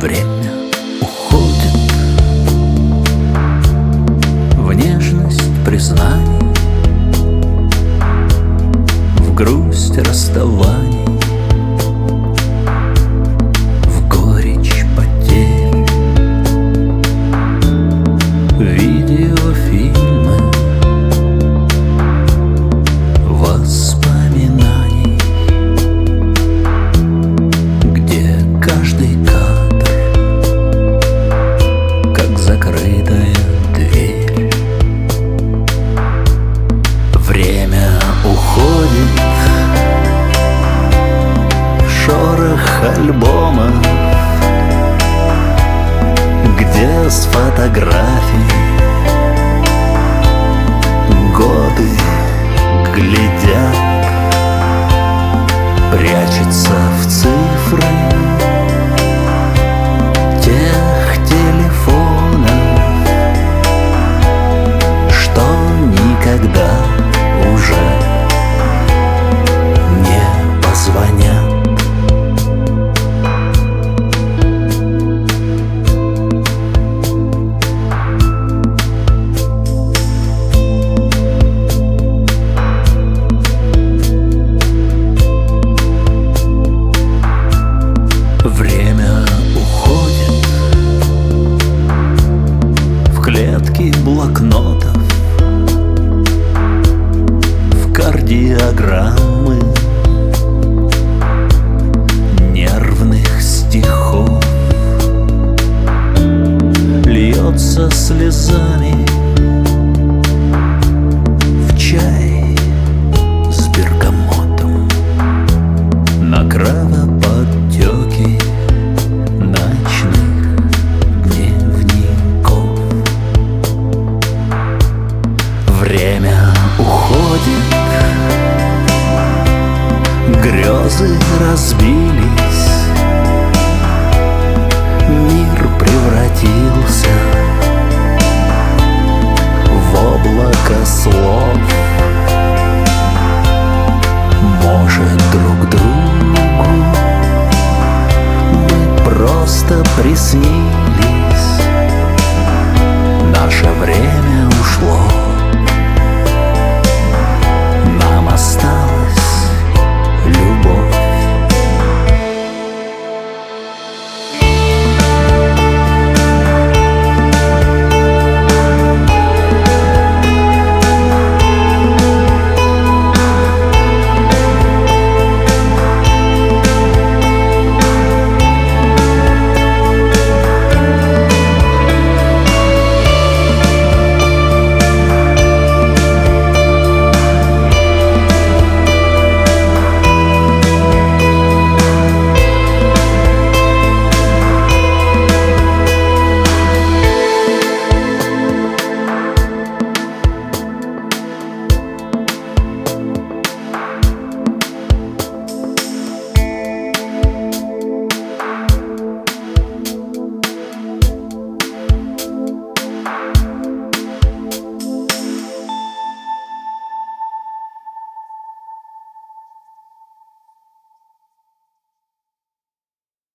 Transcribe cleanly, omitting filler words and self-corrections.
Время уходит в нежность признаний, в грусть расставаний, в горечь потерь. Видеофильмы воспоминаний, где каждый кадр как закрытая дверь. Время уходит в шорох альбома, где с фотографий годы глядят, прячется в цифры тех телефонов, что никогда уже не позвонят. Время уходит в клетки блокнотов, в кардиограммы нервных стихов, льется слезами в чай с бергамотом на кровоподтеки ночных дневников. Время уходит, грезы разбились, мир превратился в облако слов. Может, друг другу мы просто приснились,